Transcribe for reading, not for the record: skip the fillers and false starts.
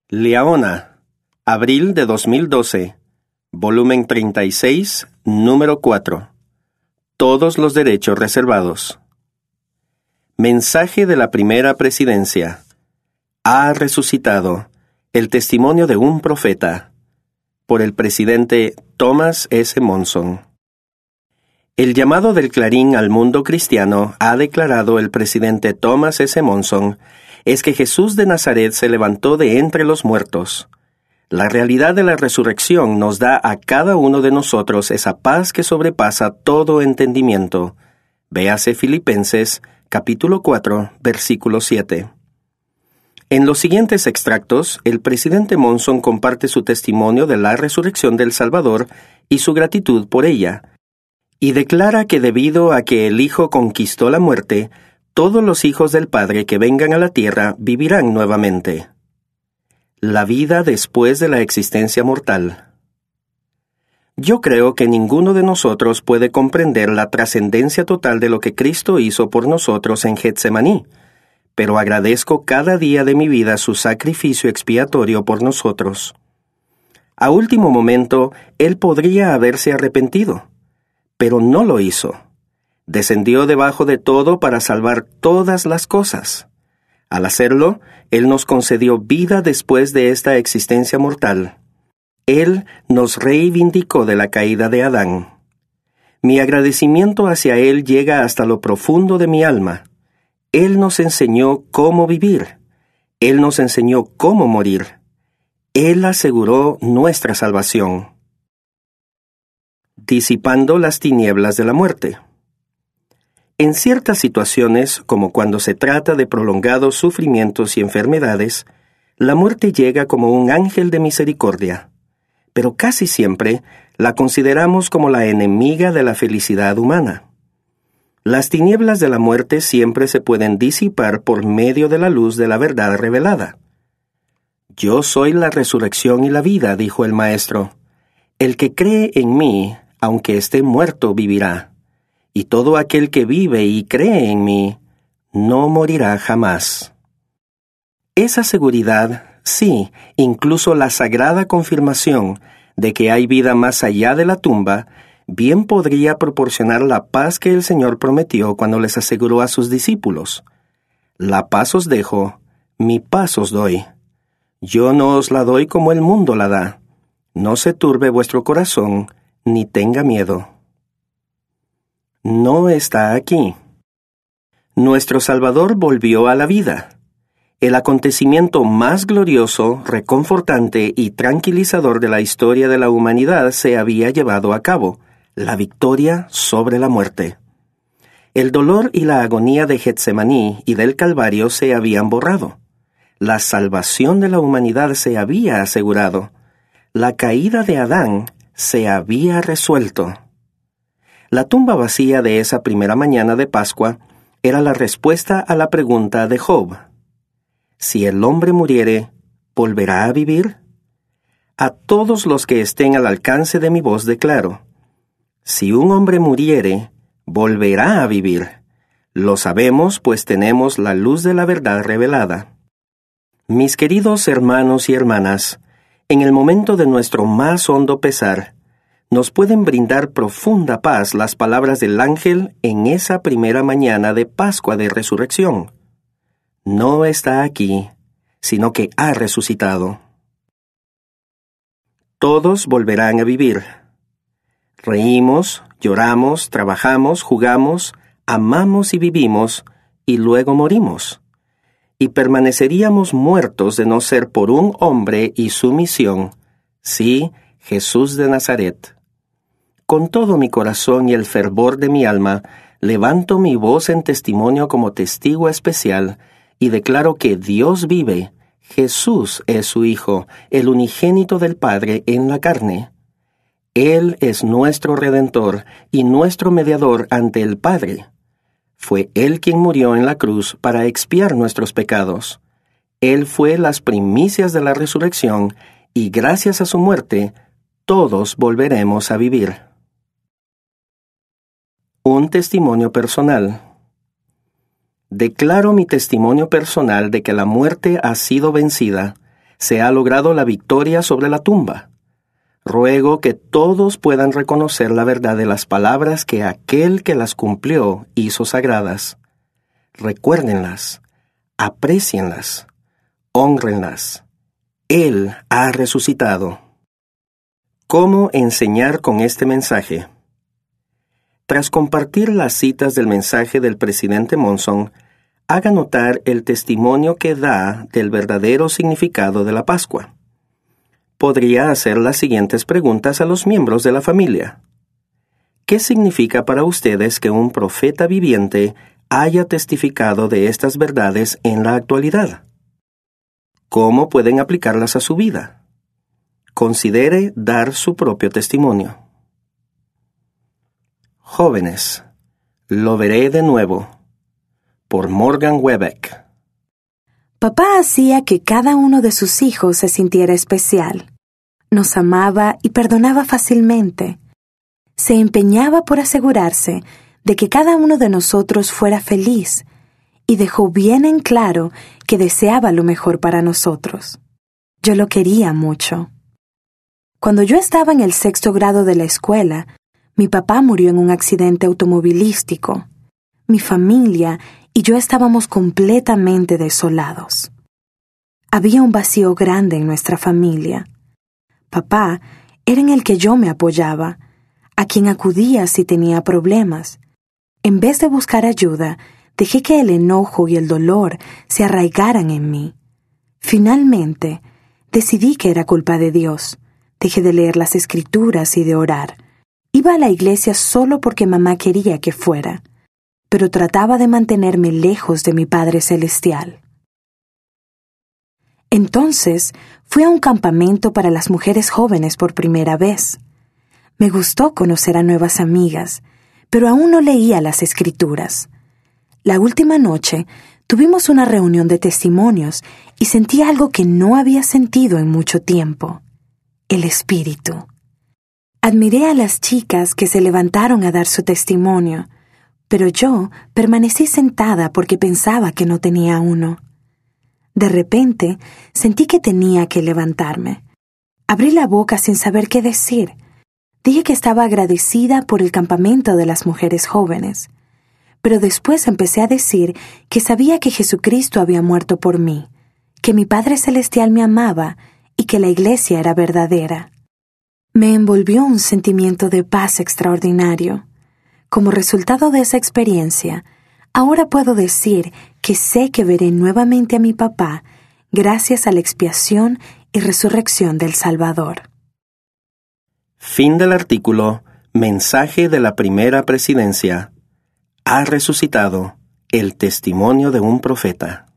Liaona, abril de 2012, volumen 36, número 4. Todos los derechos reservados. Mensaje de la primera presidencia. Ha resucitado. El testimonio de un profeta. Por el presidente Thomas S. Monson. El llamado del Clarín al mundo cristiano, ha declarado el presidente Thomas S. Monson, es que Jesús de Nazaret se levantó de entre los muertos. La realidad de la resurrección nos da a cada uno de nosotros esa paz que sobrepasa todo entendimiento. Véase Filipenses, capítulo 4, versículo 7. En los siguientes extractos, el presidente Monson comparte su testimonio de la resurrección del Salvador y su gratitud por ella, y declara que debido a que el Hijo conquistó la muerte, todos los hijos del Padre que vengan a la tierra vivirán nuevamente. La vida después de la existencia mortal. Yo creo que ninguno de nosotros puede comprender la trascendencia total de lo que Cristo hizo por nosotros en Getsemaní, pero agradezco cada día de mi vida su sacrificio expiatorio por nosotros. A último momento, Él podría haberse arrepentido, pero no lo hizo. Descendió debajo de todo para salvar todas las cosas. Al hacerlo, Él nos concedió vida después de esta existencia mortal. Él nos reivindicó de la caída de Adán. Mi agradecimiento hacia Él llega hasta lo profundo de mi alma. Él nos enseñó cómo vivir. Él nos enseñó cómo morir. Él aseguró nuestra salvación. Disipando las tinieblas de la muerte. En ciertas situaciones, como cuando se trata de prolongados sufrimientos y enfermedades, la muerte llega como un ángel de misericordia, pero casi siempre la consideramos como la enemiga de la felicidad humana. Las tinieblas de la muerte siempre se pueden disipar por medio de la luz de la verdad revelada. Yo soy la resurrección y la vida, dijo el Maestro. El que cree en mí, aunque esté muerto, vivirá. Y todo aquel que vive y cree en mí, no morirá jamás. Esa seguridad, sí, incluso la sagrada confirmación de que hay vida más allá de la tumba, bien podría proporcionar la paz que el Señor prometió cuando les aseguró a sus discípulos. La paz os dejo, mi paz os doy. Yo no os la doy como el mundo la da. No se turbe vuestro corazón, ni tenga miedo. No está aquí. Nuestro Salvador volvió a la vida. El acontecimiento más glorioso, reconfortante y tranquilizador de la historia de la humanidad se había llevado a cabo, la victoria sobre la muerte. El dolor y la agonía de Getsemaní y del Calvario se habían borrado. La salvación de la humanidad se había asegurado. La caída de Adán se había resuelto. La tumba vacía de esa primera mañana de Pascua era la respuesta a la pregunta de Job. Si el hombre muriere, ¿volverá a vivir? A todos los que estén al alcance de mi voz declaro, si un hombre muriere, volverá a vivir. Lo sabemos, pues tenemos la luz de la verdad revelada. Mis queridos hermanos y hermanas, en el momento de nuestro más hondo pesar, nos pueden brindar profunda paz las palabras del ángel en esa primera mañana de Pascua de Resurrección. No está aquí, sino que ha resucitado. Todos volverán a vivir. Reímos, lloramos, trabajamos, jugamos, amamos y vivimos, y luego morimos. Y permaneceríamos muertos de no ser por un hombre y su misión, sí, Jesús de Nazaret. Con todo mi corazón y el fervor de mi alma, levanto mi voz en testimonio como testigo especial y declaro que Dios vive, Jesús es su Hijo, el unigénito del Padre en la carne. Él es nuestro Redentor y nuestro mediador ante el Padre. Fue Él quien murió en la cruz para expiar nuestros pecados. Él fue las primicias de la resurrección y gracias a su muerte, todos volveremos a vivir. Un testimonio personal. Declaro mi testimonio personal de que la muerte ha sido vencida, Se ha logrado la victoria sobre la tumba. Ruego que todos puedan reconocer la verdad de las palabras que aquel que las cumplió hizo sagradas. Recuérdenlas, aprécienlas, hónrenlas. Él ha resucitado. ¿Cómo enseñar con este mensaje? Tras compartir las citas del mensaje del presidente Monson, haga notar el testimonio que da del verdadero significado de la Pascua. Podría hacer las siguientes preguntas a los miembros de la familia. ¿Qué significa para ustedes que un profeta viviente haya testificado de estas verdades en la actualidad? ¿Cómo pueden aplicarlas a su vida? Considere dar su propio testimonio. Jóvenes, lo veré de nuevo. Por Morgan Webeck. Papá hacía que cada uno de sus hijos se sintiera especial. Nos amaba y perdonaba fácilmente. Se empeñaba por asegurarse de que cada uno de nosotros fuera feliz y dejó bien en claro que deseaba lo mejor para nosotros. Yo lo quería mucho. Cuando yo estaba en el 6º grado de la escuela, mi papá murió en un accidente automovilístico. Mi familia y yo estábamos completamente desolados. Había un vacío grande en nuestra familia. Papá era en el que yo me apoyaba, a quien acudía si tenía problemas. En vez de buscar ayuda, dejé que el enojo y el dolor se arraigaran en mí. Finalmente, decidí que era culpa de Dios. Dejé de leer las Escrituras y de orar. Iba a la iglesia solo porque mamá quería que fuera, pero trataba de mantenerme lejos de mi Padre Celestial. Entonces, fui a un campamento para las mujeres jóvenes por primera vez. Me gustó conocer a nuevas amigas, pero aún no leía las Escrituras. La última noche, tuvimos una reunión de testimonios y sentí algo que no había sentido en mucho tiempo: el Espíritu. Admiré a las chicas que se levantaron a dar su testimonio, pero yo permanecí sentada porque pensaba que no tenía uno. De repente, sentí que tenía que levantarme. Abrí la boca sin saber qué decir. Dije que estaba agradecida por el campamento de las mujeres jóvenes, pero después empecé a decir que sabía que Jesucristo había muerto por mí, que mi Padre Celestial me amaba y que la iglesia era verdadera. Me envolvió un sentimiento de paz extraordinario. Como resultado de esa experiencia, ahora puedo decir que sé que veré nuevamente a mi papá gracias a la expiación y resurrección del Salvador. Fin del artículo Mensaje de la Primera Presidencia. Ha resucitado, el testimonio de un profeta.